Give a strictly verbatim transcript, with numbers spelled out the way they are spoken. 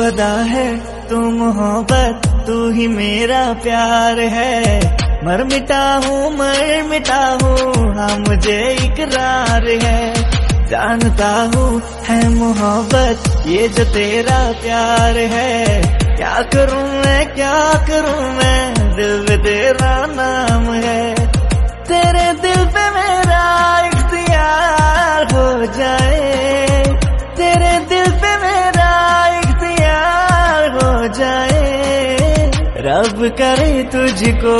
खुदा है तू मोहब्बत, तू ही मेरा प्यार है। मर मिटा हूँ मर मिटा हूँ हाँ मुझे इकरार है। जानता हूँ है मोहब्बत ये जो तेरा प्यार है। क्या करूँ मैं क्या करूँ मैं, दिल पे तेरा नाम है। तेरे दिल पे मेरा इख्तियार हो जाए, तेरे दिल पे मेरा इख्तियार हो जाए। रब करे तुझको